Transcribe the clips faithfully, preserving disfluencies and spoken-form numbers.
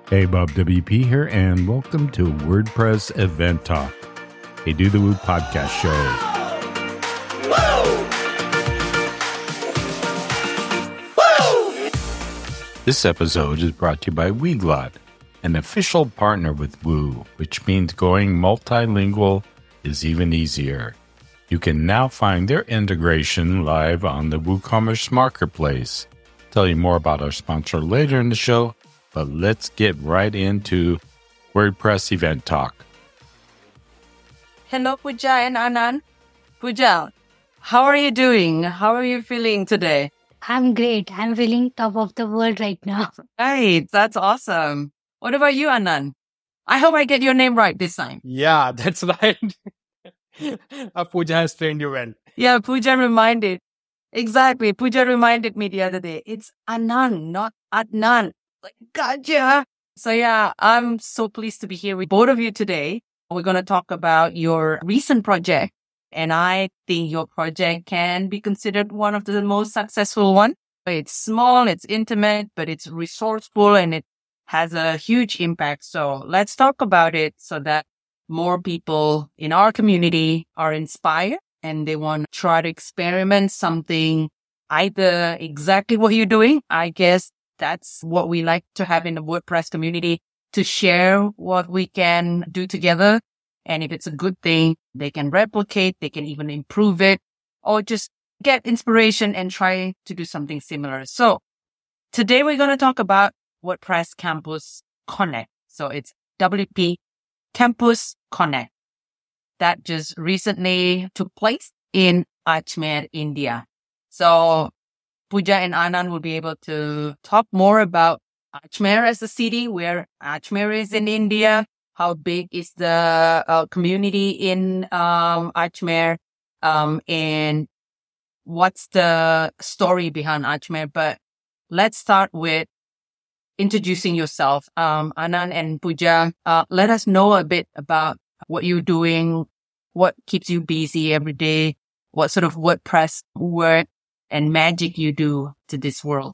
Hey, Bob W P here, and welcome to WordPress Event Talk, a Do the Woo podcast show. Woo! Woo! This episode is brought to you by Weglot, an official partner with Woo, which means going multilingual is even easier. You can now find their integration live on the WooCommerce Marketplace. I'll tell you more about our sponsor later in the show, but let's get right into WordPress Event Talk. Hello, Pooja and Anand. Pooja, how are you doing? How are you feeling today? I'm great. I'm feeling top of the world right now. Right, that's awesome. What about you, Anand? I hope I get your name right this time. Yeah, that's right. uh, Pooja has trained you well. Yeah, Pooja reminded. Exactly. Pooja reminded me the other day. It's Anand, not Adnan. Like, gotcha. So yeah, I'm so pleased to be here with both of you today. We're going to talk about your recent project. And I think your project can be considered one of the most successful ones. It's small, it's intimate, but it's resourceful and it has a huge impact. So let's talk about it so that more people in our community are inspired and they want to try to experiment something, either exactly what you're doing. I guess that's what we like to have in the WordPress community, to share what we can do together. And if it's a good thing, they can replicate, they can even improve it, or just get inspiration and try to do something similar. So today we're going to talk about WordPress Campus Connect. So it's W P Campus Connect that just recently took place in Ajmer, India. So Pooja and Anand will be able to talk more about Ajmer as a city, where Ajmer is in India, how big is the uh, community in um, Ajmer, um, and what's the story behind Ajmer. But let's start with introducing yourself. Um, Anand and Pooja, uh, let us know a bit about what you're doing, what keeps you busy every day, what sort of WordPress work and magic you do to this world.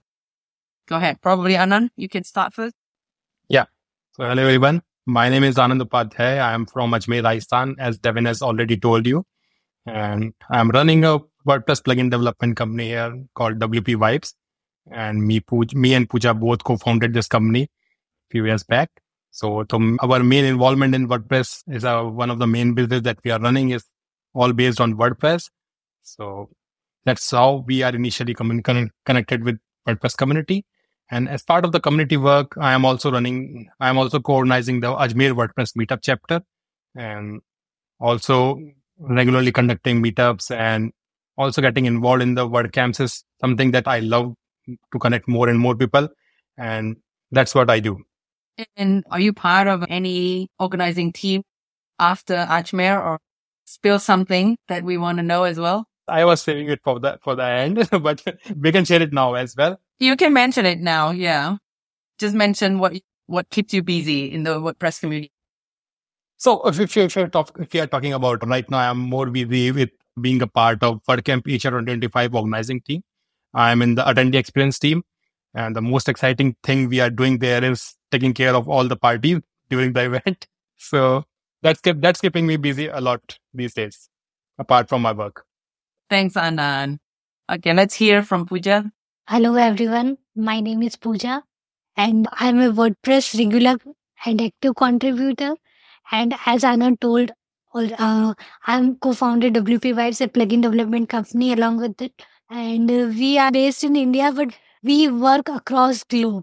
Go ahead. Probably Anand, you can start first. Yeah. So hello everyone. My name is Anand Upadhyay. I am from Ajmer, Rajasthan, as Devin has already told you. And I'm running a WordPress plugin development company here called W P Vibes. And me, Pooja, me and Pooja both co-founded this company a few years back. So to, our main involvement in WordPress is uh, one of the main business that we are running is all based on WordPress. So that's how we are initially com- con- connected with WordPress community. And as part of the community work, I am also running, I am also co-organizing the Ajmer WordPress meetup chapter and also regularly conducting meetups and also getting involved in the WordCamps is something that I love to connect more and more people. And that's what I do. And are you part of any organizing team after Ajmer, or spill something that we want to know as well? I was saving it for the, for the end, but we can share it now as well. You can mention it now. Yeah. Just mention what, what keeps you busy in the WordPress community. So if, if, you, if, you're talk, if you're talking about right now, I'm more busy with being a part of WordCamp H R twenty twenty-five organizing team. I'm in the attendee experience team. And the most exciting thing we are doing there is taking care of all the parties during the event. So that's, kept, that's keeping me busy a lot these days, apart from my work. Thanks, Anand. Okay, let's hear from Pooja. Hello, everyone. My name is Pooja, and I'm a WordPress regular and active contributor. And as Anand told, uh, I'm co-founded W P Vibes, a plugin development company, along with it. And uh, we are based in India, but we work across globe.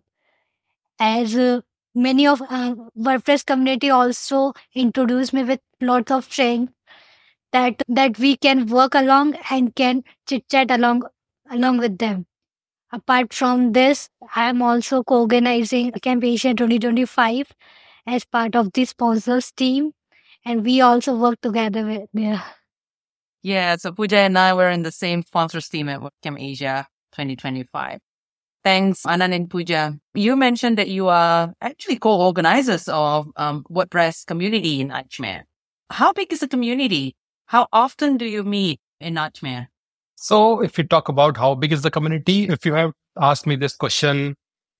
As uh, many of uh, WordPress community also introduced me with lots of strength that that we can work along and can chit chat along along with them. Apart from this, I am also co-organizing Camp Asia twenty twenty-five as part of the sponsors team, and we also work together with yeah. Yeah, so Pooja and I were in the same sponsors team at WordCamp Asia twenty twenty-five. Thanks, Anand and Pooja. You mentioned that you are actually co-organizers of um, WordPress community in Ajmer. How big is the community? How often do you meet in Ajmer? So if we talk about how big is the community, if you have asked me this question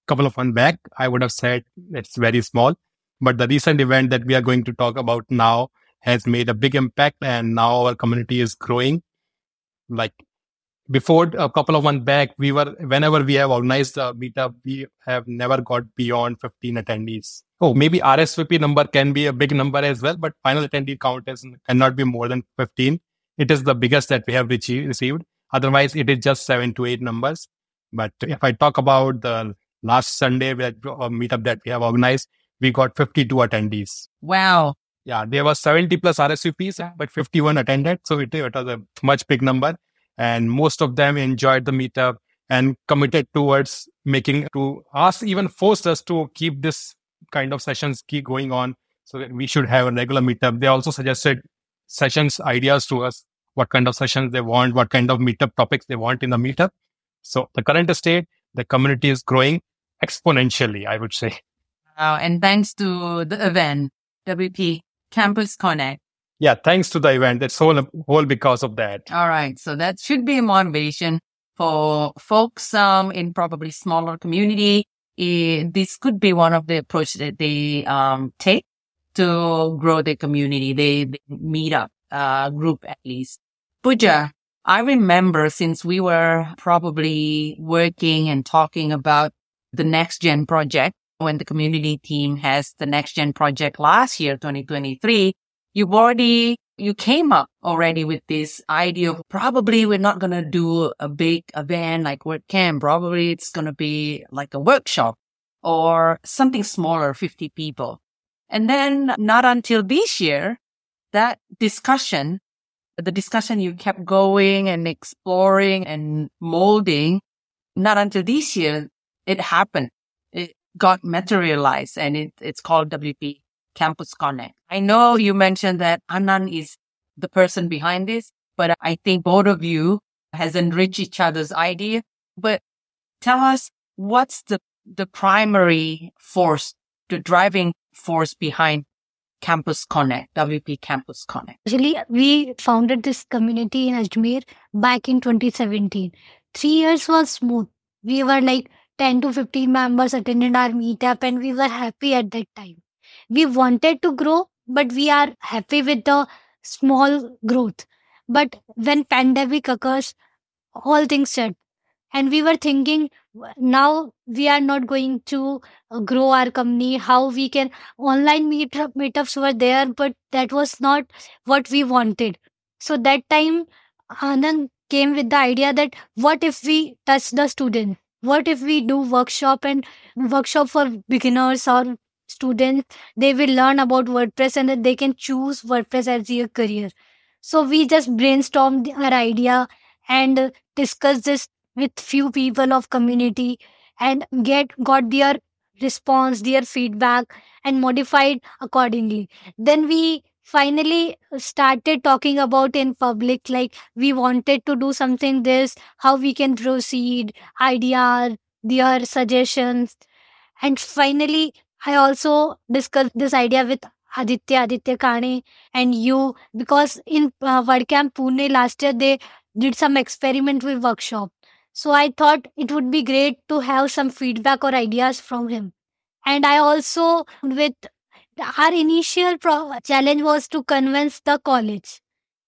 couple of months back, I would have said it's very small. But the recent event that we are going to talk about now has made a big impact, and now our community is growing. Like before, a couple of months back, we were, whenever we have organized a meetup, we have never got beyond fifteen attendees. Oh, maybe R S V P number can be a big number as well, but final attendee count is, cannot be more than fifteen. It is the biggest that we have received. Otherwise, it is just seven to eight numbers. But if I talk about the last Sunday that, uh, meetup that we have organized, we got fifty-two attendees. Wow. Yeah, there was seventy plus R S V Ps, but fifty-one attended. So it, it was a much big number. And most of them enjoyed the meetup and committed towards making, to us, even forced us to keep this kind of sessions keep going on, so that we should have a regular meetup. They also suggested sessions ideas to us, what kind of sessions they want, what kind of meetup topics they want in the meetup. So the current state, the community is growing exponentially, I would say. Wow. And thanks to the event, W P Campus Connect. Yeah, thanks to the event. That's whole, whole because of that. All right. So that should be a motivation for folks um, in probably smaller community. Eh, this could be one of the approach that they um, take to grow their community. They, they meet up, uh, group at least. Pooja, I remember since we were probably working and talking about the Next Gen project, when the community team has the Next Gen project last year, twenty twenty-three, you've already, you came up already with this idea of probably we're not going to do a big event like WordCamp. Probably it's going to be like a workshop or something smaller, fifty people. And then not until this year, that discussion, the discussion you kept going and exploring and molding, not until this year, it happened. It got materialized, and it, it's called W P Campus Connect. I know you mentioned that Anand is the person behind this, but I think both of you has enriched each other's idea. But tell us, what's the, the primary force, the driving force behind Campus Connect, W P Campus Connect? Actually, we founded this community in Ajmer back in twenty seventeen. Three years was smooth. We were like ten to fifteen members attended our meetup, and we were happy at that time. We wanted to grow, but we are happy with the small growth. But when pandemic occurs, all things shut. And we were thinking, now we are not going to uh, grow our company. How we can, online meetup, meetups were there, but that was not what we wanted. So that time, Anand came with the idea that what if we touch the student? What if we do workshop and workshop for beginners or students? They will learn about WordPress and then they can choose WordPress as their career. So we just brainstormed our idea and uh, discussed this with few people of community and get got their response, their feedback, and modified accordingly. Then we finally started talking about in public, like we wanted to do something this, how we can proceed, ideas, their suggestions. And finally, I also discussed this idea with Aditya, Aditya Kane and you, because in uh, WordCamp Pune last year, they did some experiment with workshop. So I thought it would be great to have some feedback or ideas from him. And I also, with our initial pro- challenge was to convince the college.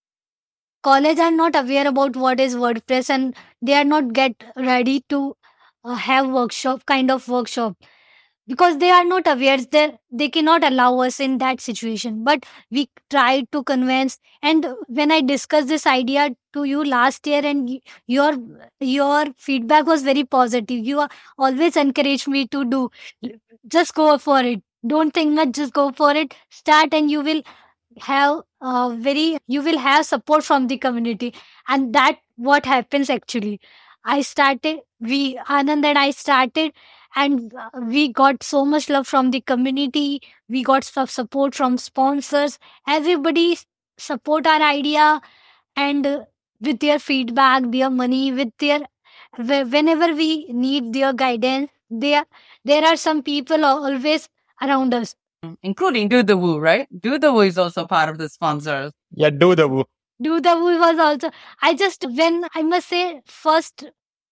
College are not aware about what is WordPress, and they are not get ready to uh, have workshop, kind of workshop, because they are not aware, they they cannot allow us in that situation. But we tried to convince, and when I discussed this idea to you last year, and y- your your feedback was very positive. You are always encourage me to do, just go for it, don't think much, just go for it, start, and you will have uh, very you will have support from the community. And that what happens actually. I started, we Anand and I started, and uh, we got so much love from the community. We got some support from sponsors. Everybody s- support our idea, and uh, with their feedback, their money, with their whe- whenever we need their guidance, there there are some people al- always around us. Including Do the Woo, right? Do the Woo is also part of the sponsors. Yeah, do the woo. Do the we was also, I just, when I must say, first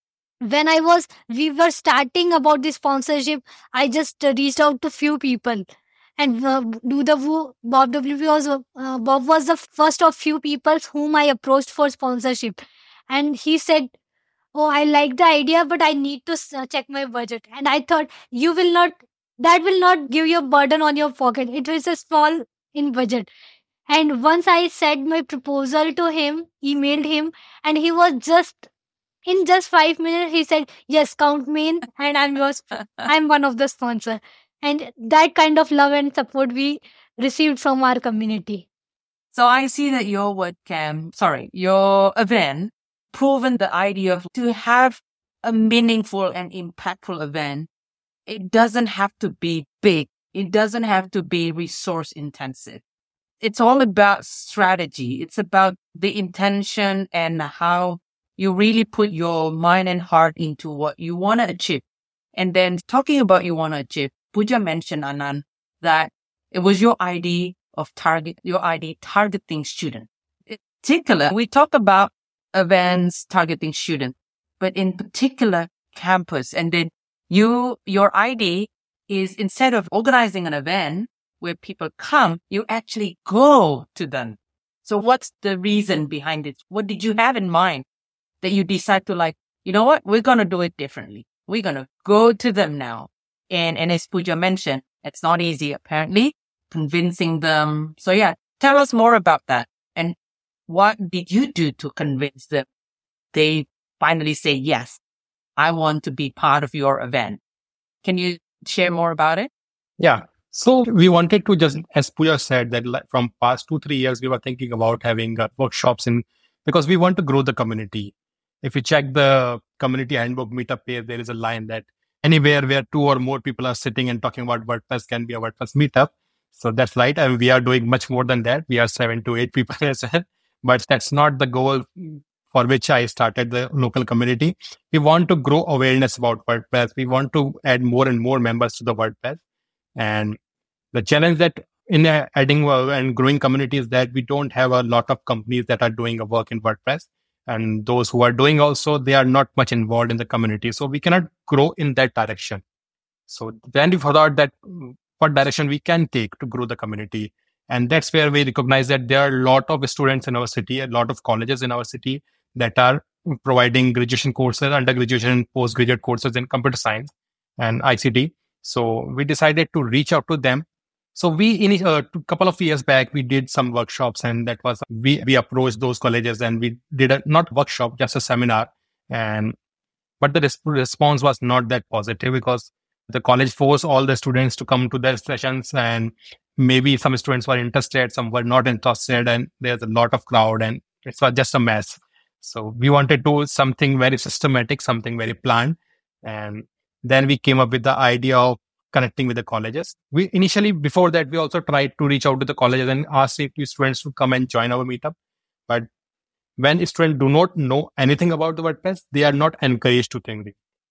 when I was, we were starting about this sponsorship, I just uh, reached out to few people. And uh, do the Woo- Bob W P was, uh, Bob was the first of few people whom I approached for sponsorship. And he said, "Oh, I like the idea, but I need to s- uh, check my budget." And I thought, you will not, that will not give you a burden on your pocket. It is a small in budget. And once I said my proposal to him, emailed him, and he was just, in just five minutes, he said, "Yes, count me in, and I'm yours. I'm one of the sponsor." And that kind of love and support we received from our community. So I see that your webcam, sorry, your event proven the idea of to have a meaningful and impactful event. It doesn't have to be big. It doesn't have to be resource intensive. It's all about strategy. It's about the intention and how you really put your mind and heart into what you want to achieve. And then talking about you want to achieve, Pooja mentioned, Anand, that it was your idea of target, your idea targeting students. In particular, we talk about events targeting students, but in particular campus. And then you, your idea is instead of organizing an event where people come, you actually go to them. So what's the reason behind it? What did you have in mind that you decide to like, you know what, we're going to do it differently. We're going to go to them now. And, and as Pooja mentioned, it's not easy, apparently, convincing them. So yeah, tell us more about that. And what did you do to convince them? They finally say, yes, I want to be part of your event. Can you share more about it? Yeah. So we wanted to just, as Pooja said, that like from past two, three years, we were thinking about having uh, workshops in, because we want to grow the community. If you check the community handbook meetup page, there is a line that anywhere where two or more people are sitting and talking about WordPress can be a WordPress meetup. So that's right. And we are doing much more than that. We are seven to eight people as well. But that's not the goal for which I started the local community. We want to grow awareness about WordPress. We want to add more and more members to the WordPress. And the challenge that in uh, adding uh, and growing community is that we don't have a lot of companies that are doing a work in WordPress. And those who are doing also, they are not much involved in the community. So we cannot grow in that direction. So then we thought that mm, what direction we can take to grow the community. And that's where we recognize that there are a lot of students in our city, a lot of colleges in our city that are providing graduation courses, undergraduate, postgraduate courses in computer science and I C T. So we decided to reach out to them. So we, in a uh, couple of years back, we did some workshops, and that was we we approached those colleges and we did a not workshop, just a seminar. And but the res- response was not that positive because the college forced all the students to come to their sessions, and maybe some students were interested, some were not interested, and there's a lot of crowd, and it was just a mess. So we wanted to do something very systematic, something very planned, and then we came up with the idea of connecting with the colleges. We initially, before that, we also tried to reach out to the colleges and ask if students to come and join our meetup. But when students do not know anything about the WordPress, they are not encouraged to think.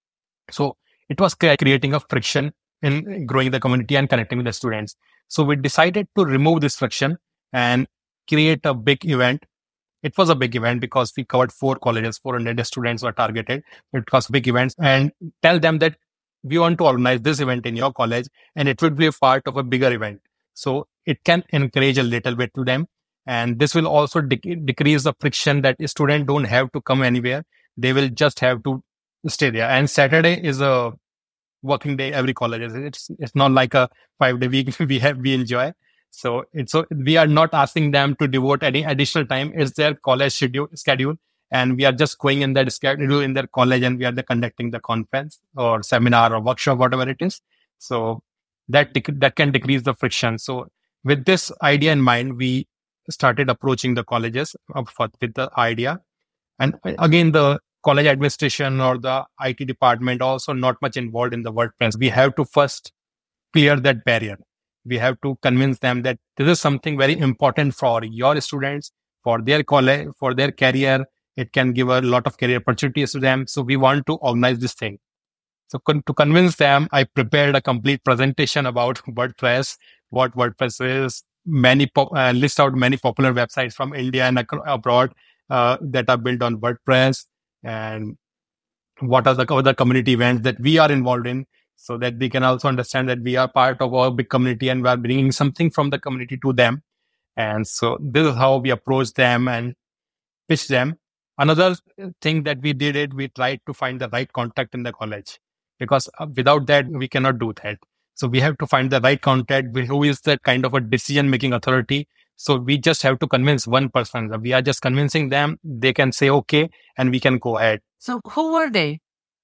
So it was cre- creating a friction in growing the community and connecting with the students. So we decided to remove this friction and create a big event. It was a big event because we covered four colleges, four hundred students were targeted. It was big events, and tell them that we want to organize this event in your college and it would be a part of a bigger event. So it can encourage a little bit to them. And this will also dec- decrease the friction that students don't have to come anywhere. They will just have to stay there. And Saturday is a working day every college. It's it's not like a five day week we have we enjoy. So it's so we are not asking them to devote any additional time. It's their college schedule schedule, and we are just going in that schedule in their college, and we are the conducting the conference or seminar or workshop, whatever it is. So that dec- that can decrease the friction. So with this idea in mind, we started approaching the colleges of- for- with the idea. And again, the college administration or the I T department also not much involved in the WordPress. We have to first clear that barrier. We have to convince them that this is something very important for your students, for their college, for their career. It can give a lot of career opportunities to them. So we want to organize this thing. So con- to convince them, I prepared a complete presentation about WordPress, what WordPress is, many pop- uh, list out many popular websites from India and ac- abroad uh, that are built on WordPress, and what are the other community events that we are involved in, so that they can also understand that we are part of our big community and we are bringing something from the community to them. And so this is how we approach them and pitch them. Another thing that we did it, we tried to find the right contact in the college, because without that, we cannot do that. So we have to find the right contact who is the kind of a decision-making authority. So we just have to convince one person. We are just convincing them. They can say, okay, and we can go ahead. So who were they?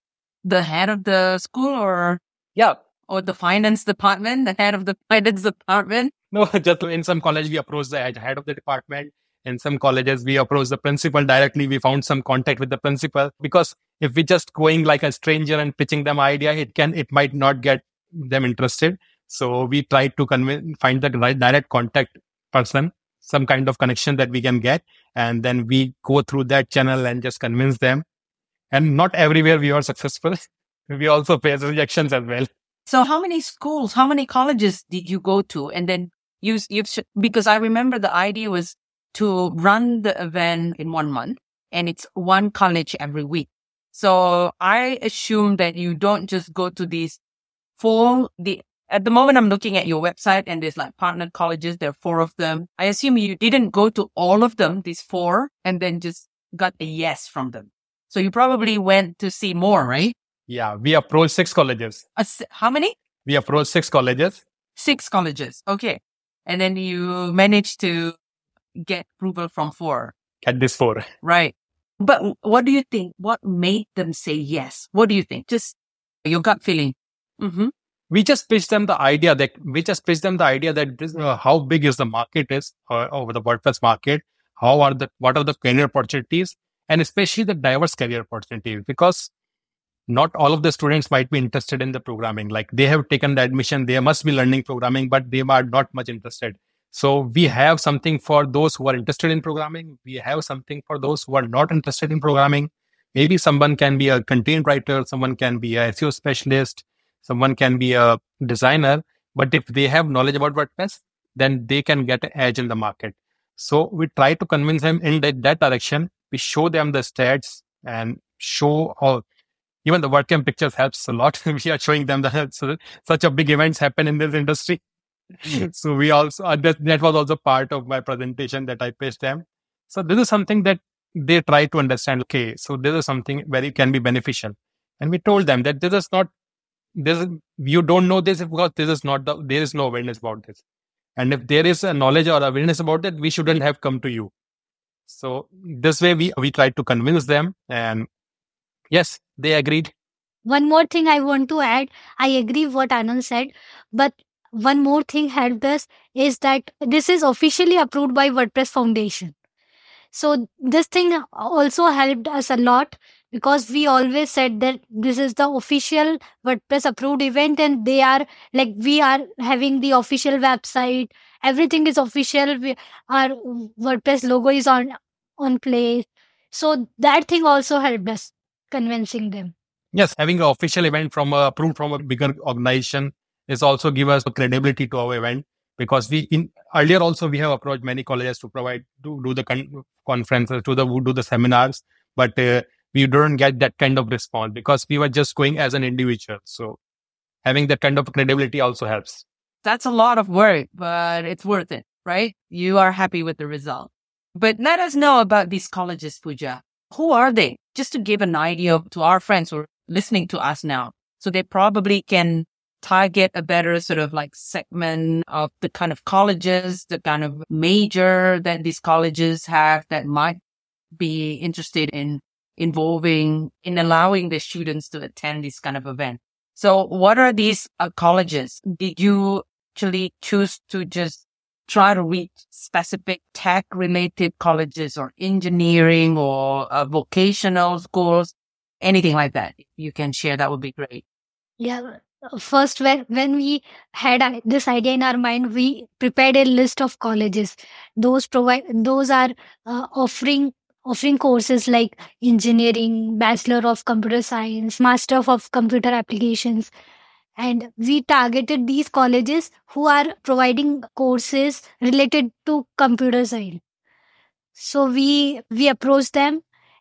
The head of the school or? Yeah. Or the finance department, the head of the finance department? No, just in some college, we approached the head of the department. In some colleges, we approached the principal directly. We found some contact with the principal, because if we just going like a stranger and pitching them idea, it can, it might not get them interested. So we tried to convince, find the right direct contact person, some kind of connection that we can get. And then we go through that channel and just convince them. And not everywhere we are successful. We also face rejections as well. So how many schools, how many colleges did you go to? And then you, you, because I remember the idea was to run the event in one month, and it's one college every week. So I assume that you don't just go to these four, the, at the moment I'm looking at your website and there's like partnered colleges. There are four of them. I assume you didn't go to all of them, these four, and then just got a yes from them. So you probably went to see more, right? Yeah, we approached six colleges. Uh, how many? We approached six colleges. Six colleges. Okay. And then you managed to get approval from four. At this four. Right. But what do you think? What made them say yes? What do you think? Just your gut feeling. Mm-hmm. We just pitched them the idea that we just pitched them the idea that this, uh, how big is the market is uh, over the WordPress market? How are the, what are the career opportunities, and especially the diverse career opportunities, because not all of the students might be interested in the programming. Like they have taken the admission, they must be learning programming, but they are not much interested. So we have something for those who are interested in programming. We have something for those who are not interested in programming. Maybe someone can be a content writer, someone can be a S E O specialist, someone can be a designer. But if they have knowledge about WordPress, then they can get an edge in the market. So we try to convince them in that, that direction. We show them the stats and show all. Even the WordCamp pictures helps a lot. We are showing them that so such a big events happen in this industry. So we also, uh, that, that was also part of my presentation that I pitched them. So this is something that they try to understand. Okay, so this is something very can be beneficial. And we told them that this is not, this is, you don't know this because this is not the, there is no awareness about this. And if there is a knowledge or awareness about it, we shouldn't have come to you. So this way we, we tried to convince them, and yes, they agreed. One more thing I want to add. I agree what Anand said, but one more thing helped us is that this is officially approved by WordPress Foundation. So this thing also helped us a lot, because we always said that this is the official WordPress approved event, and they are like, we are having the official website. Everything is official. We, our WordPress logo is on, on place. So that thing also helped us convincing them. Yes, having an official event from a, approved from a bigger organization is also give us credibility to our event, because we in earlier also we have approached many colleges to provide to do the con- conferences, to the do the seminars, but uh, we didn't get that kind of response because we were just going as an individual. So having that kind of credibility also helps. That's a lot of work, but it's worth it, right? You are happy with the result. But let us know about these colleges, Pooja. Who are they? Just to give an idea to our friends who are listening to us now. So they probably can target a better sort of like segment of the kind of colleges, the kind of major that these colleges have that might be interested in involving, in allowing the students to attend this kind of event. So what are these uh, colleges? Did you actually choose to just try to reach specific tech related colleges or engineering or uh, vocational schools, anything like that? If you can share, that would be great. Yeah. First, when, when we had uh, this idea in our mind, we prepared a list of colleges. Those provide, those are uh, offering offering courses like engineering, Bachelor of Computer Science, Master of Computer Applications. And we targeted these colleges who are providing courses related to computer science. So we we approached them,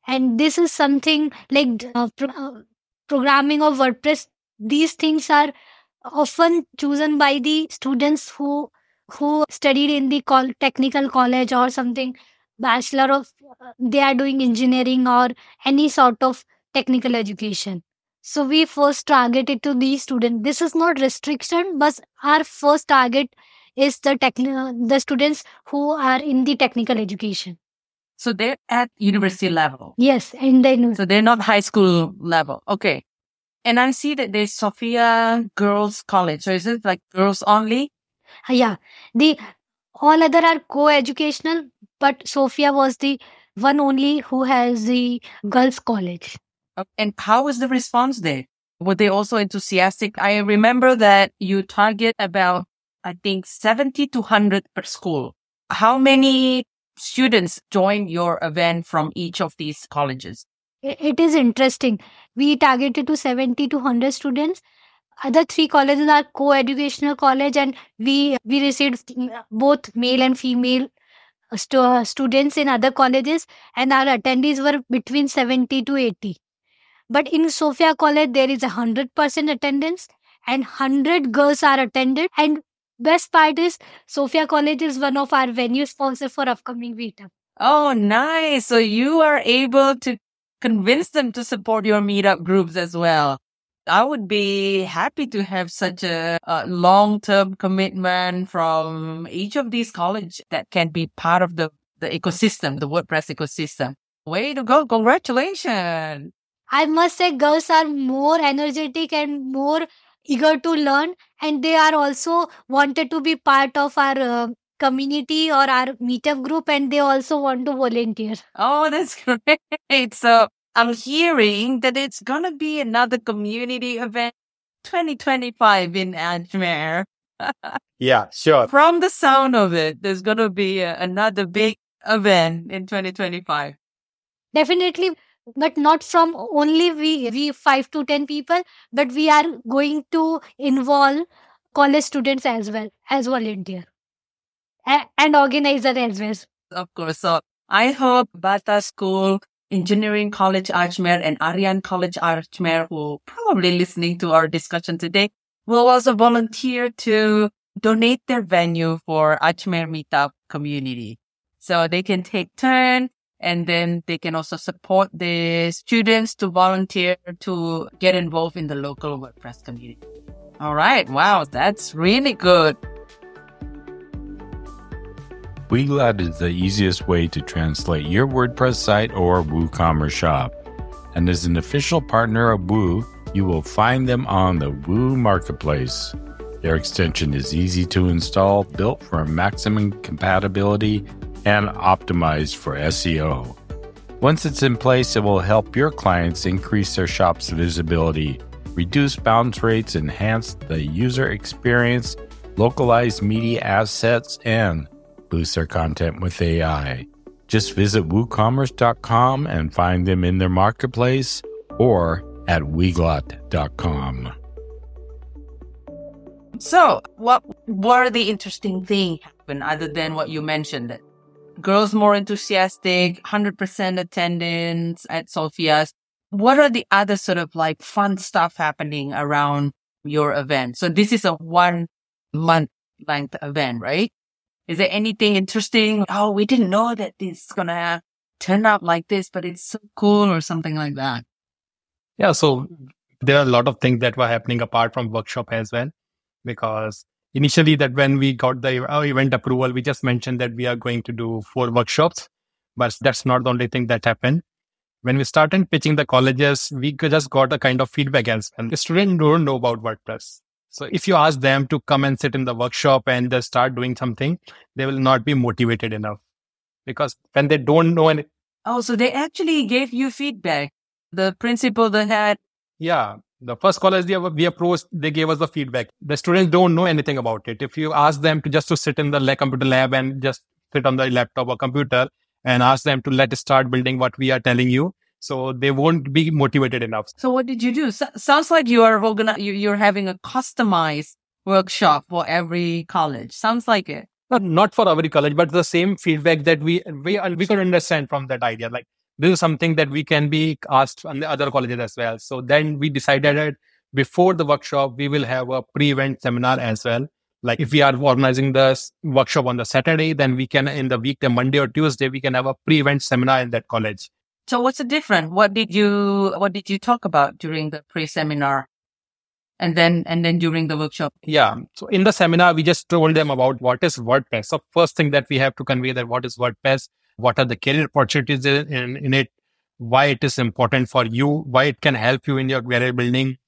And this is something like uh, pro- uh, programming of WordPress. These things are often chosen by the students who who studied in the col- technical college or something, bachelor of uh, they are doing engineering or any sort of technical education. So we first target it to these students. This is not restriction, but our first target is the techni- the students who are in the technical education. So they're at university level. Yes, and then So they're not high school level. Okay. And I see that there's Sophia Girls College. So is it like girls only? yeah, the all other are co-educational, but Sophia was the one only who has the girls' college. Okay. And how was the response there? Were they also enthusiastic? I remember that you target about, I think, seventy to one hundred per school. How many students join your event from each of these colleges? I- It is interesting. We targeted to seventy to one hundred students. Other three colleges are co-educational college, and we we received both male and female stu- students in other colleges, and our attendees were between seventy to eighty. But in Sophia College, there is a one hundred percent attendance and one hundred girls are attended. And best part is, Sophia College is one of our venue sponsor for upcoming meetup. Oh, nice. So you are able to convince them to support your meetup groups as well. I would be happy to have such a, a long-term commitment from each of these colleges that can be part of the, the ecosystem, the WordPress ecosystem. Way to go. Congratulations. I must say, girls are more energetic and more eager to learn, and they are also wanted to be part of our uh, community or our meetup group, and they also want to volunteer. Oh, that's great. So I'm hearing that it's going to be another community event twenty twenty-five in Ajmer. Yeah, sure. From the sound of it, there's going to be a, another big event in twenty twenty-five. Definitely, but not from only we, we five to ten people, but we are going to involve college students as well as volunteer A- and organizer as well. Of course. So I hope Bata School, Engineering College Ajmer, and Aryan College Ajmer, who are probably listening to our discussion today, will also volunteer to donate their venue for Ajmer Meetup community. So they can take turn, and then they can also support the students to volunteer to get involved in the local WordPress community. All right. Wow. That's really good. Weglot is the easiest way to translate your WordPress site or WooCommerce shop. And as an official partner of Woo, you will find them on the Woo Marketplace. Their extension is easy to install, built for maximum compatibility, and optimized for S E O. Once it's in place, it will help your clients increase their shop's visibility, reduce bounce rates, enhance the user experience, localize media assets, and boost their content with A I. Just visit woocommerce dot com and find them in their marketplace or at weglot dot com. So, what were the interesting things happen other than what you mentioned? That girls more enthusiastic, one hundred percent attendance at Sophia's. What are the other sort of like fun stuff happening around your event? So this is a one month length event, right? Is there anything interesting? Oh, we didn't know that this is going to turn out like this, but it's so cool or something like that. Yeah, so there are a lot of things that were happening apart from workshop as well, because initially that when we got the our event approval, we just mentioned that we are going to do four workshops, but that's not the only thing that happened. When we started pitching the colleges, we just got a kind of feedback as well. The students don't know about WordPress. So if you ask them to come and sit in the workshop and just start doing something, they will not be motivated enough, because when they don't know any. Oh, so they actually gave you feedback. The principal, the head. Yeah. The first college they, we approached, they gave us the feedback. The students don't know anything about it. If you ask them to just to sit in the lab, computer lab and just sit on the laptop or computer and ask them to let us start building what we are telling you, so they won't be motivated enough. So what did you do? So, sounds like you are organi- you, you're having a customized workshop for every college. Sounds like it. But not for every college, but the same feedback that we we we could understand from that idea. Like this is something that we can be asked on the other colleges as well. So then we decided that before the workshop, we will have a pre-event seminar as well. Like if we are organizing the workshop on the Saturday, then we can, in the week, the Monday or Tuesday, we can have a pre-event seminar in that college. So what's the difference? What did you, what did you talk about during the pre-seminar? And then, and then during the workshop? Yeah. So in the seminar, we just told them about what is WordPress. So first thing that we have to convey that what is WordPress, what are the career opportunities in, in, in it, why it is important for you, why it can help you in your career building.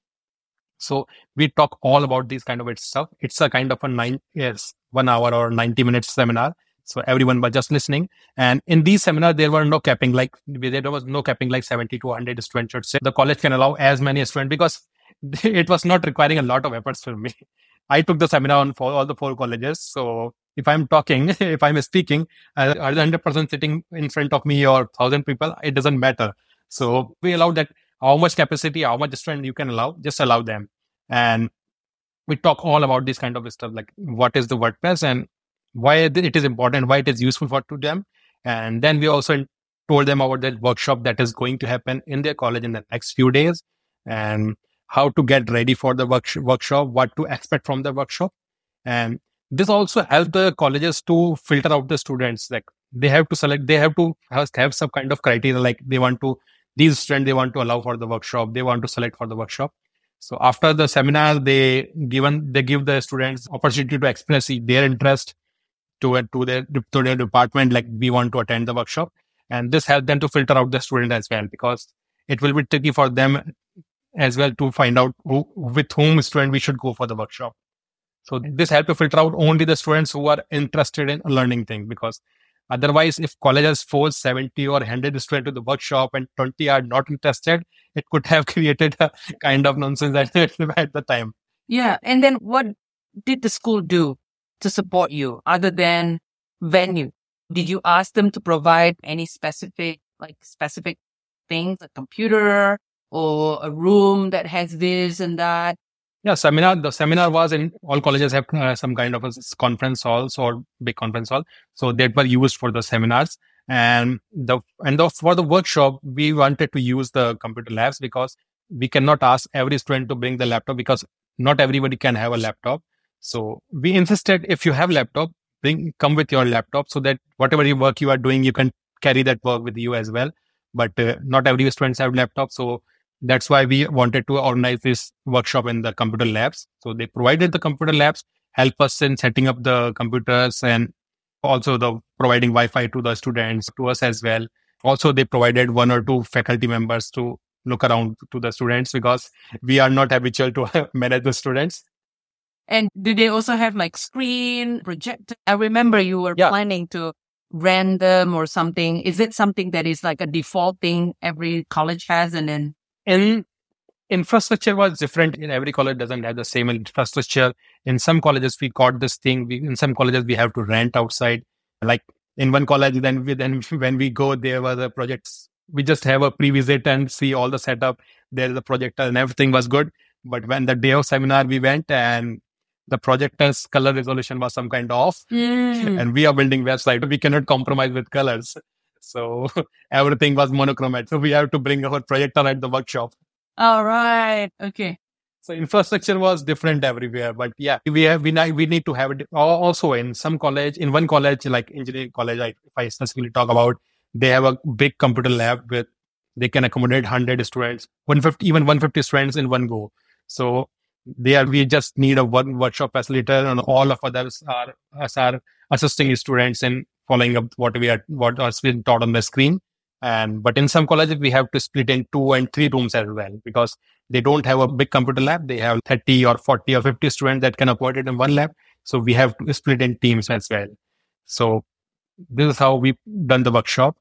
So we talk all about these kind of stuff. It's a kind of a nine, yes, one hour or ninety minutes seminar. So everyone was just listening. And in these seminars, there were no capping, like there was no capping like seventy to one hundred students should say. The college can allow as many students because it was not requiring a lot of efforts for me. I took the seminar on for all the four colleges. So if I'm talking, if I'm speaking, uh, are the one hundred percent sitting in front of me or one thousand people, it doesn't matter. So we allow that how much capacity, how much student you can allow, just allow them. And we talk all about this kind of stuff, like what is the WordPress and why it is important, why it is useful for to them. And then we also told them about that workshop that is going to happen in their college in the next few days and how to get ready for the work- workshop, what to expect from the workshop. And this also helps the colleges to filter out the students. Like they have to select, they have to have, have some kind of criteria, like they want to, these students, they want to allow for the workshop, they want to select for the workshop. So after the seminar, they given, they give the students opportunity to express their interest to, to their, to their department, like we want to attend the workshop. And this helps them to filter out the student as well, because it will be tricky for them as well to find out who, with whom student we should go for the workshop. So this helps to filter out only the students who are interested in learning things, because otherwise, if colleges force seventy or one hundred students to the workshop and twenty are not interested, it could have created a kind of nonsense at, at the time. Yeah. And then what did the school do to support you other than venue? Did you ask them to provide any specific, like specific things, a computer or a room that has this and that? Yeah, seminar. The seminar was in all colleges have uh, some kind of a conference halls or big conference hall, so that were used for the seminars. And the and the, for the workshop, we wanted to use the computer labs because we cannot ask every student to bring the laptop because not everybody can have a laptop. So we insisted if you have laptop, bring come with your laptop so that whatever you work you are doing, you can carry that work with you as well. But uh, not every students have laptop, so that's why we wanted to organize this workshop in the computer labs. So they provided the computer labs, help us in setting up the computers and also the providing Wi-Fi to the students, to us as well. Also, they provided one or two faculty members to look around to the students because we are not habitual to manage the students. And do they also have like screen, projector? I remember you were Yeah. planning to rent them or something. Is it something that is like a default thing every college has and then in infrastructure was different in every college doesn't have the same infrastructure. In some colleges we got this thing, we, in some colleges we have to rent outside, like in one college then we then when we go there were the projects, we just have a pre-visit and see all the setup, there is a projector and everything was good. But when the day of seminar we went and the projector's color resolution was some kind of off Mm. and we are building website, we cannot compromise with colors. So everything was monochromatic. So we have to bring our projector at the workshop. All right. Okay. So infrastructure was different everywhere. But yeah, we have we, we need to have it also in some college, in one college, like engineering college, I, if I specifically talk about, they have a big computer lab with, they can accommodate one hundred students, one hundred fifty, even one hundred fifty students in one go. So they are, we just need a one workshop facilitator and all of others are, us are assisting students in following up what we are, what has been taught on the screen. And, but in some colleges, we have to split in two and three rooms as well, because they don't have a big computer lab. They have thirty or forty or fifty students that can operate it in one lab. So we have to split in teams as well. So this is how we've done the workshop.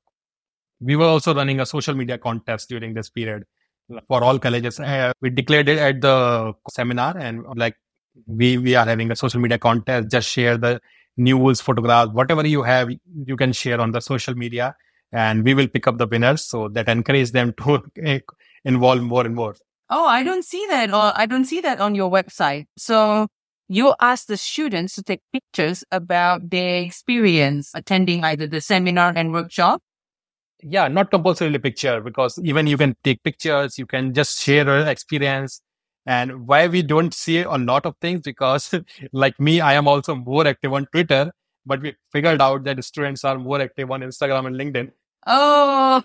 We were also running a social media contest during this period for all colleges. Uh, we declared it at the seminar and like we, we are having a social media contest. Just share the news, photographs, whatever you have, you can share on the social media and we will pick up the winners. So that encourage them to uh, involve more and more. Oh, I don't see that. Or I don't see that on your website. So you ask the students to take pictures about their experience attending either the seminar and workshop. Yeah, not compulsorily picture, because even you can take pictures, you can just share your experience. And why we don't see a lot of things, because like me, I am also more active on Twitter, but we figured out that students are more active on Instagram and LinkedIn. Oh,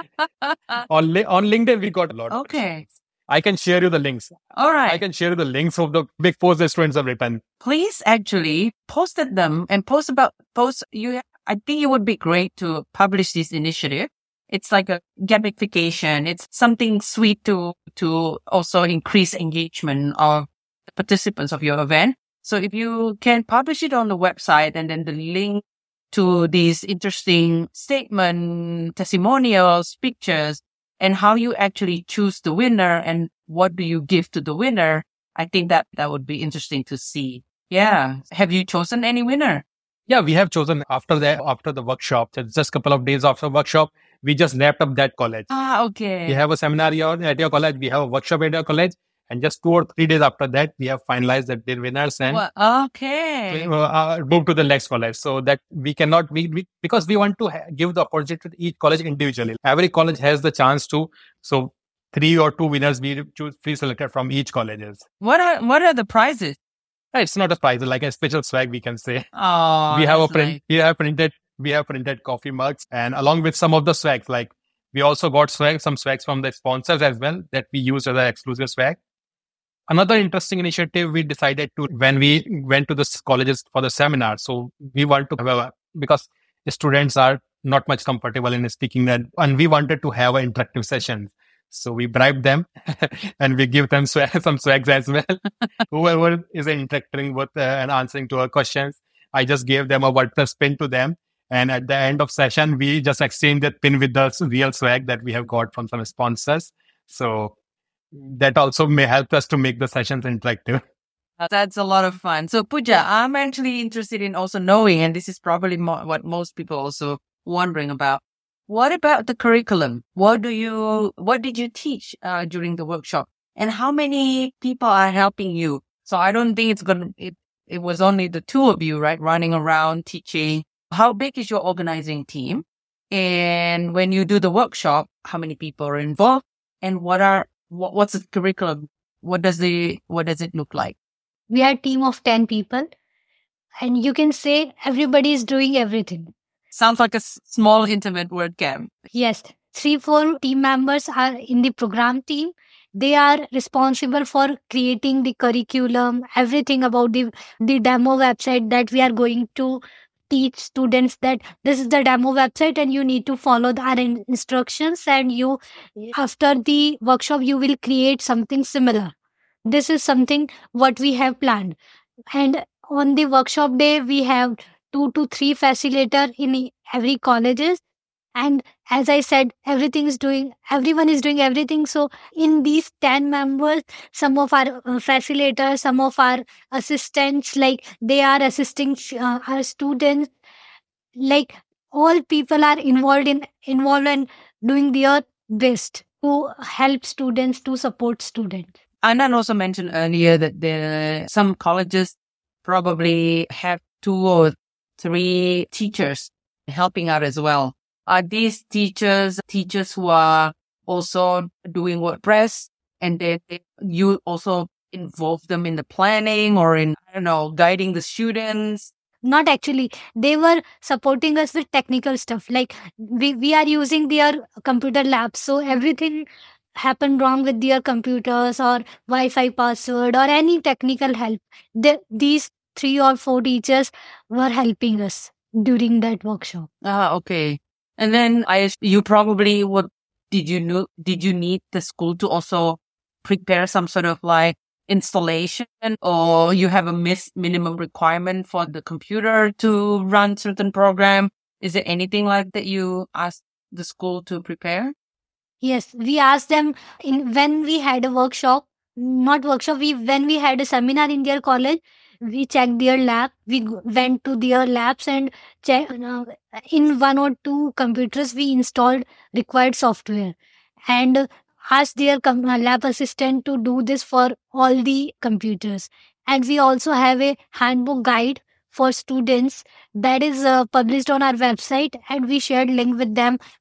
On, Li- on LinkedIn, we got a lot. okay. I can share you the links. All right. I can share you the links of the big posts that students have written. Please actually post at them and post about post you. I think it would be great to publish this initiative. It's like a gamification. It's something sweet to, to also increase engagement of the participants of your event. So if you can publish it on the website and then the link to these interesting statement, testimonials, pictures, and how you actually choose the winner and what do you give to the winner, I think that that would be interesting to see. Yeah. Have you chosen any winner? Yeah, we have chosen after the after the workshop. Just a couple of days after workshop, we just wrapped up that college. Ah, okay. We have a seminar here at your college. We have a workshop at your college. And just two or three days after that, we have finalized that they're winners and Well, okay. uh, move to the next college. So that we cannot, we, we because we want to ha- give the opportunity to each college individually. Every college has the chance to. So three or two winners we choose pre-selected from each colleges. What are what are the prizes? It's not a prize, like a special swag, we can say. Oh, we have a that's print. nice. We have printed. We have printed coffee mugs, and along with some of the swags, like we also got swag, some swags from the sponsors as well that we use as an exclusive swag. Another interesting initiative we decided to when we went to the s- colleges for the seminar. So we want to have a, because the students are not much comfortable in speaking that, and we wanted to have an interactive session. So we bribe them and we give them swag, some swags as well. Whoever is interacting with uh, and answering to our questions, I just gave them a WordPress pin to them. And at the end of session, we just exchange that pin with the s- real swag that we have got from some sponsors. So that also may help us to make the sessions interactive. Uh, That's a lot of fun. So Pooja, I'm actually interested in also knowing, and this is probably mo- what most people also wondering about. What about the curriculum? What do you, what did you teach uh, during the workshop? And how many people are helping you? So I don't think it's gonna, it, it was only the two of you, right? Running around teaching. How big is your organizing team? And when you do the workshop, how many people are involved? And what are, what, what's the curriculum? What does the, what does it look like? We are a team of ten people, and you can say everybody is doing everything. Sounds like a s- small, intimate word camp. Yes, three, four team members are in the program team. They are responsible for creating the curriculum, everything about the, the demo website that we are going to teach students that this is the demo website and you need to follow the our in- instructions, and you, after the workshop, you will create something similar. This is something what we have planned. And on the workshop day, we have two to three facilitator in e- every colleges. And as I said, everything is doing, everyone is doing everything. So in these ten members, some of our uh, facilitators, some of our assistants, like they are assisting uh, our students, like all people are involved in, involved in doing their best to help students, to support students. Anand also mentioned earlier that there some colleges probably have two or three teachers helping out as well. Are these teachers teachers who are also doing WordPress, and then they- you also involve them in the planning or in, I don't know, guiding the students? Not actually. They were supporting us with technical stuff. Like we, we are using their computer labs. So everything happened wrong with their computers or Wi-Fi password or any technical help. The, these three or four teachers were helping us during that workshop. Ah, okay. And then I, you probably would, did you know, did you need the school to also prepare some sort of like installation, or you have a miss minimum requirement for the computer to run certain program? Is there anything like that you asked the school to prepare? Yes, we asked them in when we had a workshop, not workshop, we when we had a seminar in their college, we checked their lab. We g- went to their labs and check, uh, in one or two computers we installed required software and asked their com- uh, lab assistant to do this for all the computers. And we also have a handbook guide for students that is uh, published on our website, and we shared link with them with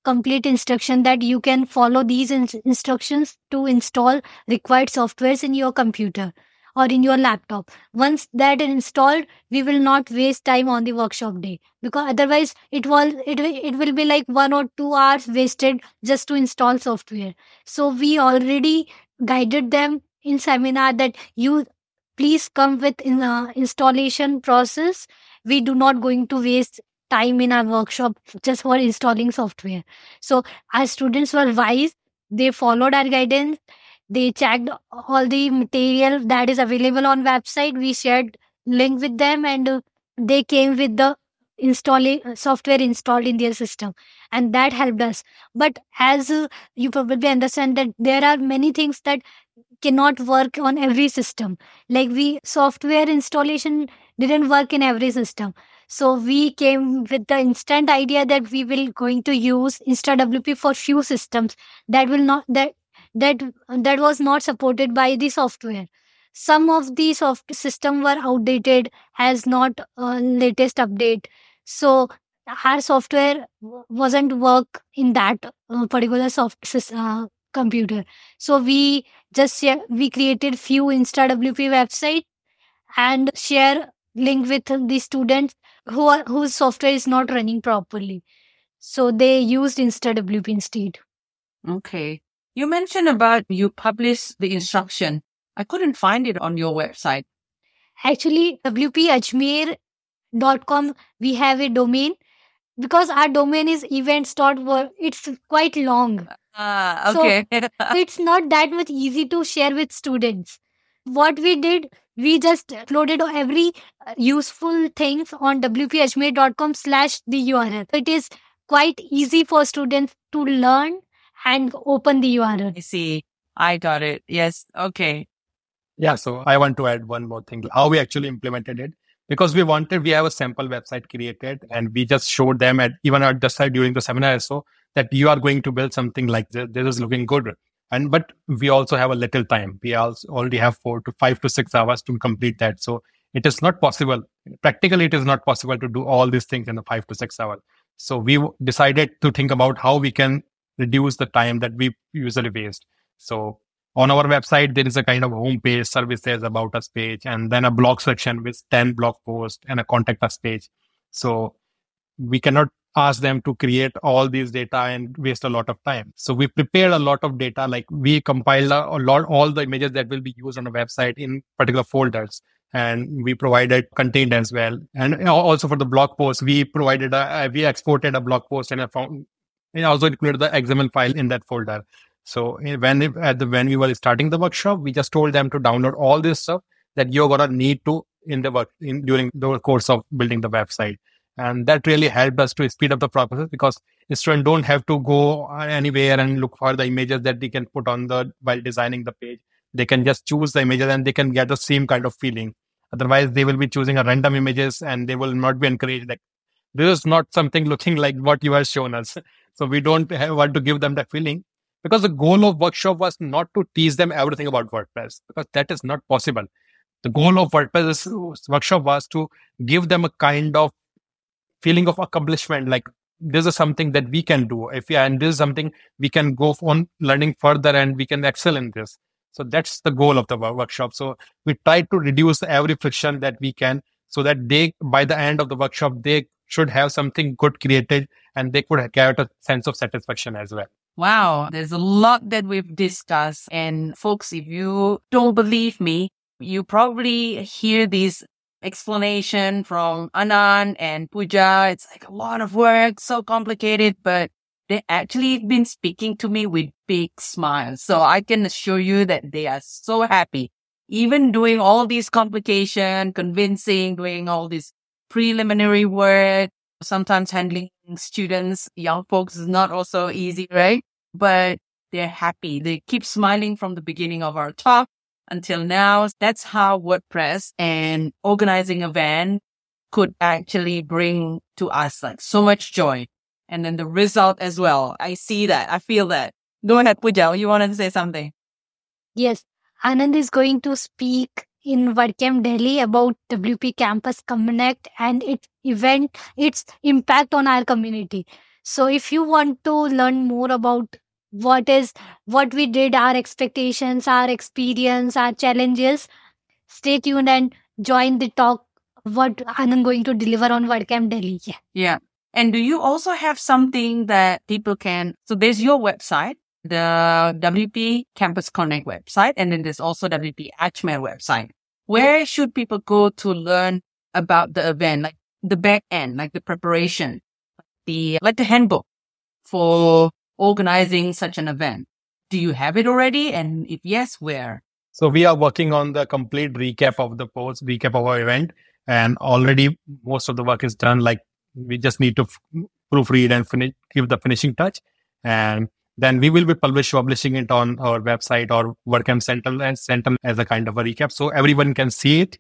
complete instruction that you can follow these in- instructions to install required softwares in your computer or in your laptop. Once that is installed, we will not waste time on the workshop day, because otherwise it will it will, it will be like one or two hours wasted just to install software. So we already guided them in seminar that you please come with in uh, installation process. We do not going to waste time in our workshop just for installing software. So our students were wise. They followed our guidance. They checked all the material that is available on website. We shared link with them, and uh, they came with the installing software installed in their system, and that helped us. But as uh, you probably understand that there are many things that cannot work on every system. Like we software installation didn't work in every system. So we came with the instant idea that we will going to use InstaWP for few systems that will not that that that was not supported by the software. Some of the soft system were outdated, has not uh, latest update. So our software w- wasn't work in that uh, particular soft sys- uh, computer. So we just share, we created few InstaWP website and share link with the students who are, whose software is not running properly. So they used InstaWP instead. Okay. You mentioned about you publish the instruction. I couldn't find it on your website. Actually, w p ajmer dot com, we have a domain, because our domain is events dot work. It's quite long. Ah, So okay. it's not that much easy to share with students. What we did, we just uploaded every uh, useful things on w p ajmer dot com slash the U R L. It is quite easy for students to learn and open the U R L. I see. I got it. Yes. Okay. Yeah, so I want to add one more thing, how we actually implemented it. Because we wanted, we have a sample website created, and we just showed them at even at the side during the seminar so that you are going to build something like this. This is looking good. And but we also have a little time. We also already have four to five to six hours to complete that. So it is not possible. Practically, it is not possible to do all these things in the five to six hours. So we w- decided to think about how we can reduce the time that we usually waste. So on our website, there is a kind of homepage, services, about us page, and then a blog section with ten blog posts and a contact us page. So we cannot ask them to create all these data and waste a lot of time. So we prepared a lot of data, like we compiled a, a lot, all the images that will be used on a website in particular folders. And we provided content as well. And also for the blog post, we provided a, we exported a blog post and a found, and also included the X M L file in that folder. So when it, at the when we were starting the workshop, we just told them to download all this stuff that you're gonna need to in the work in during the course of building the website, and that really helped us to speed up the process, because students don't have to go anywhere and look for the images that they can put on the while designing the page. They can just choose the images and they can get the same kind of feeling. Otherwise, they will be choosing a random images and they will not be encouraged. Like, this is not something looking like what you have shown us. So we don't have, want to give them that feeling, because the goal of workshop was not to teach them everything about WordPress, because that is not possible. The goal of WordPress workshop was to give them a kind of feeling of accomplishment, like this is something that we can do. If we, and this is something we can go on learning further and we can excel in this. So that's the goal of the workshop. So we try to reduce every friction that we can, so that they, by the end of the workshop, they should have something good created and they could get a sense of satisfaction as well. Wow. There's a lot that we've discussed. And folks, if you don't believe me, you probably hear this explanation from Anand and Pooja. It's like a lot of work, so complicated, but they actually been speaking to me with big smiles. So I can assure you that they are so happy. Even doing all these complication, convincing, doing all this preliminary work, sometimes handling students, young folks is not also easy, right? But they're happy. They keep smiling from the beginning of our talk until now. That's how WordPress and organizing a event could actually bring to us like so much joy. And then the result as well. I see that. I feel that. Go ahead, Pooja. You wanted to say something? Yes. Anand is going to speak in WordCamp Delhi about W P Campus Connect and its event, its impact on our community. So if you want to learn more about what is what we did, our expectations, our experience, our challenges, stay tuned and join the talk what I'm going to deliver on WordCamp Delhi. Yeah. Yeah. And do you also have something that people can, so there's your website, the W P Campus Connect website, and then there's also W P Ajmer website. Where should people go to learn about the event, like the back end, like the preparation, the, like the handbook for organizing such an event? Do you have it already? And if yes, where? So we are working on the complete recap of the post, recap of our event, and already most of the work is done. Like we just need to f- proofread and finish, give the finishing touch, and then we will be publish, publishing it on our website or WordCamp Central and Central as a kind of a recap, so everyone can see it.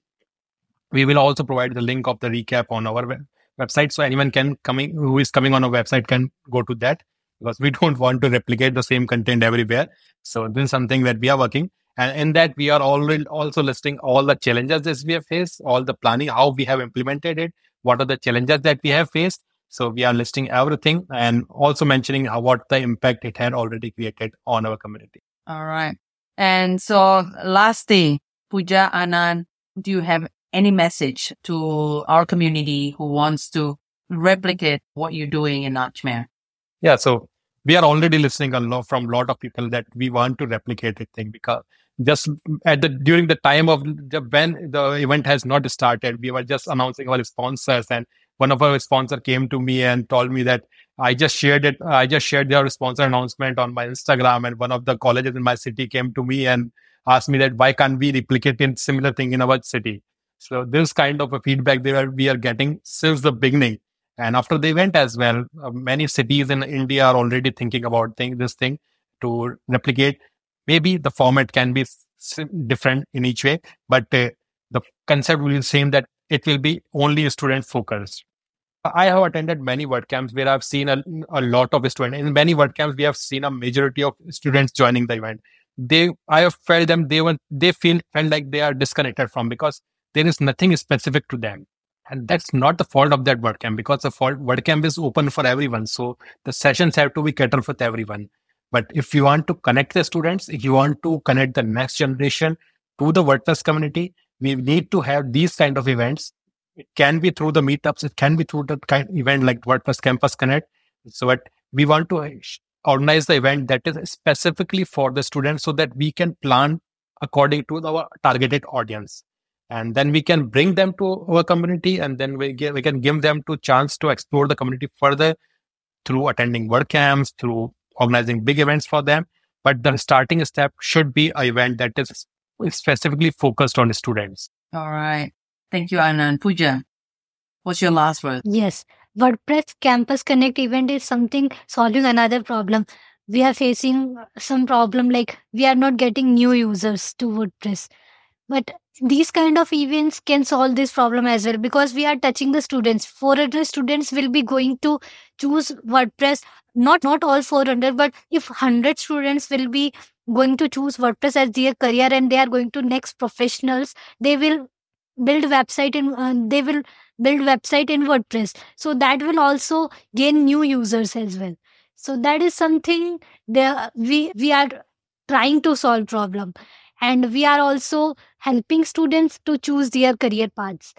We will also provide the link of the recap on our web- website, so anyone can coming who is coming on our website can go to that, because we don't want to replicate the same content everywhere. So this is something that we are working. And in that, we are already also listing all the challenges that we have faced, all the planning, how we have implemented it, what are the challenges that we have faced. So we are listing everything and also mentioning how, what the impact it had already created on our community. All right. And so lastly, Pooja, Anand, do you have any message to our community who wants to replicate what you're doing in Ajmer? Yeah, so we are already listening a lot from a lot of people that we want to replicate it thing, because just at the during the time of the, when the event has not started, we were just announcing our sponsors, and one of our sponsor came to me and told me that I just shared it. I just shared their sponsor announcement on my Instagram, and one of the colleges in my city came to me and asked me that why can't we replicate in similar thing in our city. So this kind of a feedback they are, we are getting since the beginning. And after the event as well, uh, many cities in India are already thinking about thing, this thing to replicate. Maybe the format can be s- different in each way, but uh, the concept will be the same, that it will be only student focused. I have attended many WordCamps where I've seen a, a lot of students. In many WordCamps, we have seen a majority of students joining the event. They, I have felt them, they were, they feel felt like they are disconnected from, because there is nothing specific to them. And that's not the fault of that WordCamp, because the fault WordCamp is open for everyone. So the sessions have to be catered for everyone. But if you want to connect the students, if you want to connect the next generation to the WordPress community, we need to have these kind of events. It can be through the meetups. It can be through the kind of event like WordPress Campus Connect. So what we want to organize the event that is specifically for the students, so that we can plan according to our targeted audience. And then we can bring them to our community, and then we get, we can give them to chance to explore the community further through attending WordCamps, through organizing big events for them. But the starting step should be an event that is specifically focused on students. All right. Thank you, Anand. Pooja, what's your last word? Yes. WordPress Campus Connect event is something solving another problem. We are facing some problem like we are not getting new users to WordPress. But these kind of events can solve this problem as well, because we are touching the students. four hundred students will be going to choose WordPress. Not not all four hundred, but if one hundred students will be going to choose WordPress as their career and they are going to next professionals, they will build website in uh, they will build website in WordPress. So that will also gain new users as well. So that is something there we we are trying to solve problem. And we are also helping students to choose their career paths.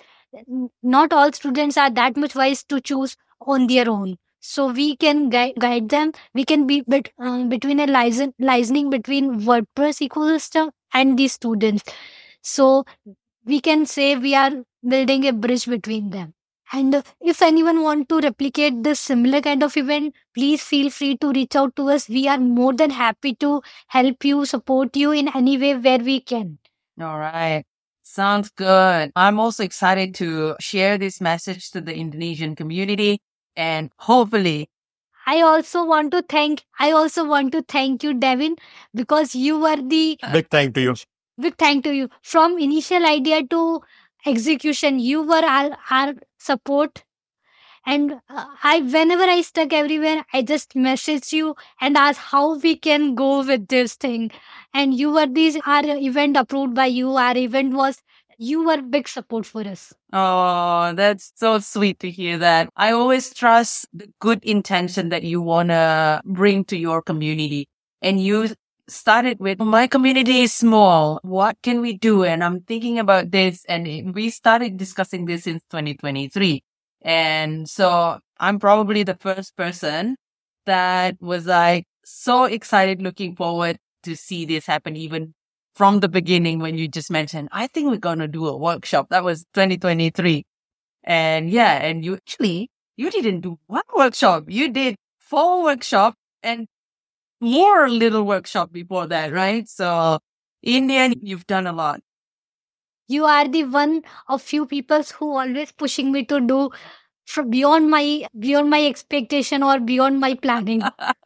Not all students are that much wise to choose on their own. So we can guide, guide them. We can be bit, uh, between a liaison, liaising between WordPress ecosystem and the students. So we can say we are building a bridge between them. And if anyone want to replicate this similar kind of event, please feel free to reach out to us. We are more than happy to help you, support you in any way where we can. All right. Sounds good. I'm also excited to share this message to the Indonesian community, and hopefully I also want to thank I also want to thank you, Devin, because you were the Big thank to you. big thank to you. From initial idea to execution, you were our, our support. And uh, I, whenever I stuck everywhere, I just message you and ask how we can go with this thing. And you were these, our event approved by you. Our event was, you were big support for us. Oh, that's so sweet to hear that. I always trust the good intention that you want to bring to your community. And you started with, my community is small. What can we do? And I'm thinking about this. And we started discussing this since twenty twenty-three. And so I'm probably the first person that was like so excited, looking forward to see this happen even from the beginning when you just mentioned, I think we're going to do a workshop. That was twenty twenty-three. And yeah, and you actually, you didn't do one workshop. You did four workshops and more little workshop before that, right? So in the end, you've done a lot. You are the one of few people who always pushing me to do from beyond my beyond my expectation or beyond my planning.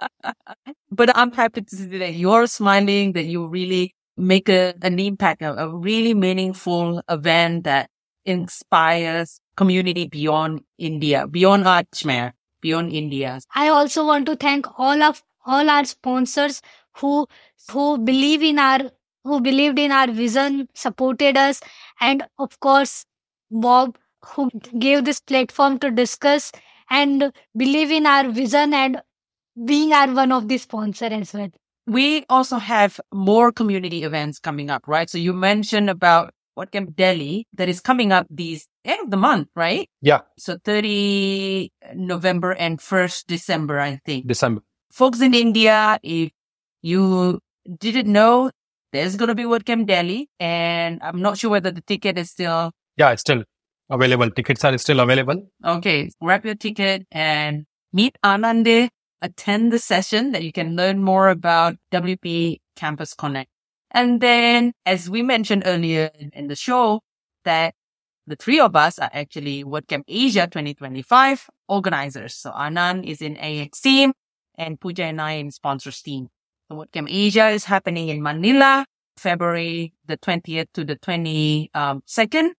But I'm happy to see that you're smiling, that you really make a, an impact, a, a really meaningful event that inspires community beyond India, beyond Ajmer, beyond India. I also want to thank all of all our sponsors who who believe in our who believed in our vision, supported us, and of course Bob, who gave this platform to discuss and believe in our vision and being our one of the sponsor as well. We also have more community events coming up, right? So you mentioned about WordCamp Delhi that is coming up these end of the month, right? Yeah. So thirty November and first December, I think. December. Folks in India, if you didn't know, there's going to be WordCamp Delhi, and I'm not sure whether the ticket is still... Yeah, it's still available. Tickets are still available. Okay, grab your ticket and meet Anande, attend the session that you can learn more about W P Campus Connect. And then, as we mentioned earlier in the show, that the three of us are actually WordCamp Asia twenty twenty-five organizers. So Anand is in A X team and Pooja and I in sponsors team. So WordCamp Asia is happening in Manila, February the twentieth to the twenty-second.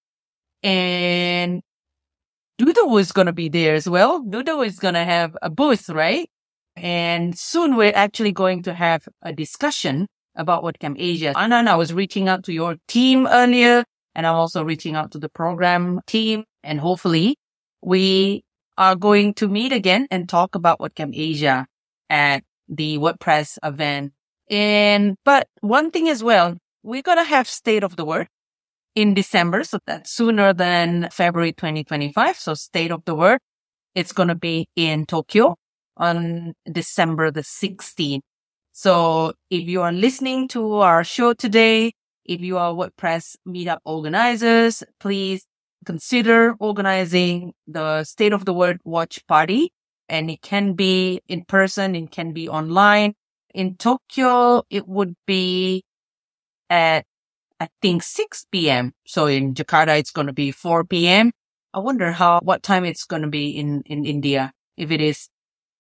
And Dudo is going to be there as well. Dudo is going to have a booth, right? And soon we're actually going to have a discussion about WordCamp Asia. Anand, I was reaching out to your team earlier, and I'm also reaching out to the program team. And hopefully we are going to meet again and talk about WordCamp Asia at the WordPress event. And, but one thing as well, we're going to have State of the Word in December. So that's sooner than February twenty twenty-five. So State of the Word, it's going to be in Tokyo on December the sixteenth. So if you are listening to our show today, if you are WordPress meetup organizers, please consider organizing the State of the Word watch party. And it can be in person, it can be online. In Tokyo, it would be at, I think, six p.m. So in Jakarta, it's going to be four p.m. I wonder how, what time it's going to be in, in India. If it is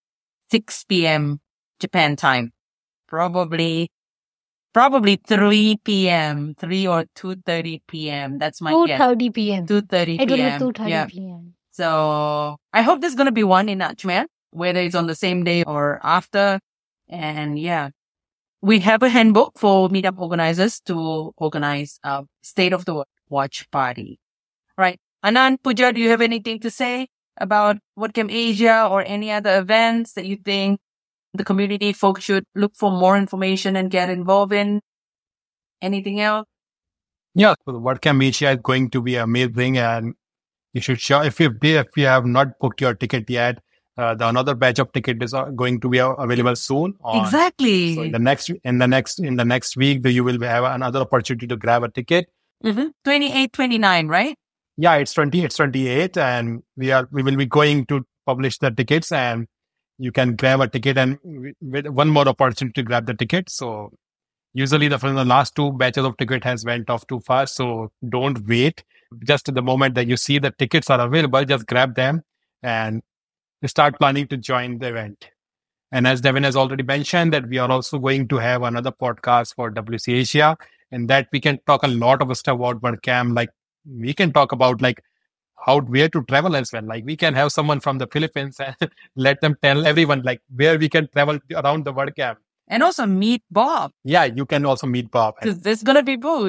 six p.m. Japan time, probably, probably three p.m., three or two thirty p.m. That's my guess. two thirty p.m. two thirty It will be p.m. two thirty Yeah. p.m. So I hope there's going to be one in Ajmer, whether it's on the same day or after. And yeah, we have a handbook for meetup organizers to organize a State of the Word watch party. Right. Anand, Pooja, do you have anything to say about WordCamp Asia or any other events that you think the community folks should look for more information and get involved in? Anything else? Yeah, so the WordCamp Asia is going to be amazing, and you should show if you if you have not booked your ticket yet. Uh, the another batch of ticket is uh, going to be uh, available soon. On, Exactly. So in the next in the next in the next week, you will have another opportunity to grab a ticket. Mm-hmm. twenty-eight, twenty-nine, right? Yeah, it's twenty, it's twenty-eight, and we are we will be going to publish the tickets, and you can grab a ticket and with one more opportunity to grab the ticket. So usually the from the last two batches of ticket has went off too fast, so don't wait. Just at the moment that you see the tickets are available, just grab them and start planning to join the event. And as Devin has already mentioned, that we are also going to have another podcast for W C Asia, and that we can talk a lot of stuff about WordCamp. Like we can talk about like how where to travel as well. Like we can have someone from the Philippines and let them tell everyone like where we can travel around the WordCamp. And also meet Bob. Yeah, you can also meet Bob. Because there's going to be booth.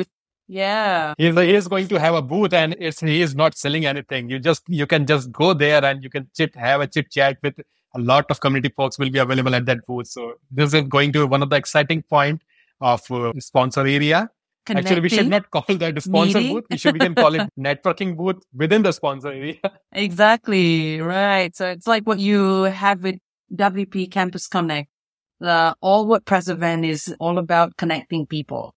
Yeah. He's, he is going to have a booth and it's he is not selling anything. You just you can just go there and you can chit have a chit chat with a lot of community folks will be available at that booth. So this is going to be one of the exciting point of uh, sponsor area. Actually, we should Connecting, not call that a sponsor meeting. booth. We should we can call it networking booth within the sponsor area. Exactly. Right. So it's like what you have with W P Campus Connect. The All WordPress event is all about connecting people.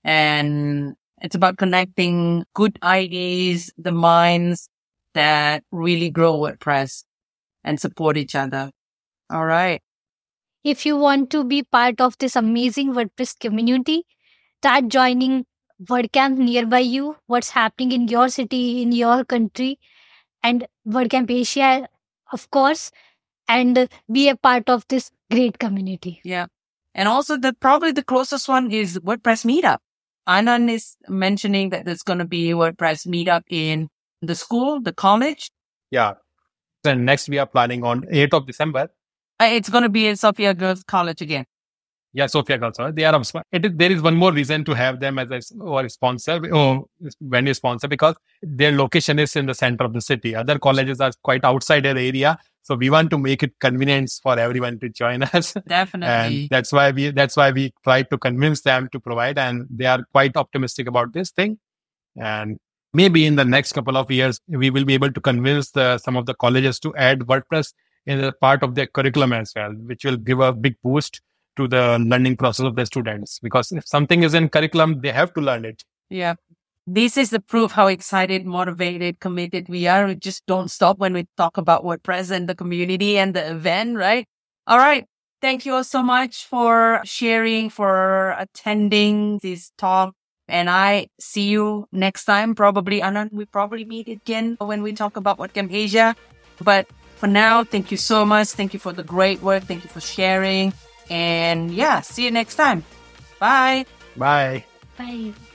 And it's about connecting good ideas, the minds that really grow WordPress and support each other. All right. If you want to be part of this amazing WordPress community, start joining WordCamp nearby you, what's happening in your city, in your country, and WordCamp Asia, of course, and be a part of this great community. Yeah. And also the probably the closest one is WordPress Meetup. Anand is mentioning that there's going to be a WordPress Meetup in the school, the college. Yeah. Then next we are planning on eighth of December. Uh, It's going to be in Sophia Girls College again. Yeah, Sophia Girls. uh, They are. a sp- It is, there is one more reason to have them as a s- or a sponsor or venue sponsor because their location is in the center of the city. Other colleges are quite outside their area, so we want to make it convenient for everyone to join us. Definitely. And that's why we that's why we try to convince them to provide, and they are quite optimistic about this thing. And maybe in the next couple of years, we will be able to convince the, some of the colleges to add WordPress in a part of their curriculum as well, which will give a big boost to the learning process of the students. Because if something is in curriculum, they have to learn it. Yeah. This is the proof how excited, motivated, committed we are. We just don't stop when we talk about WordPress and the community and the event, right? All right. Thank you all so much for sharing, for attending this talk. And I see you next time. Probably, Anand, we probably meet again when we talk about WordCamp Asia. But for now, thank you so much. Thank you for the great work. Thank you for sharing. And yeah, see you next time. Bye. Bye. Bye.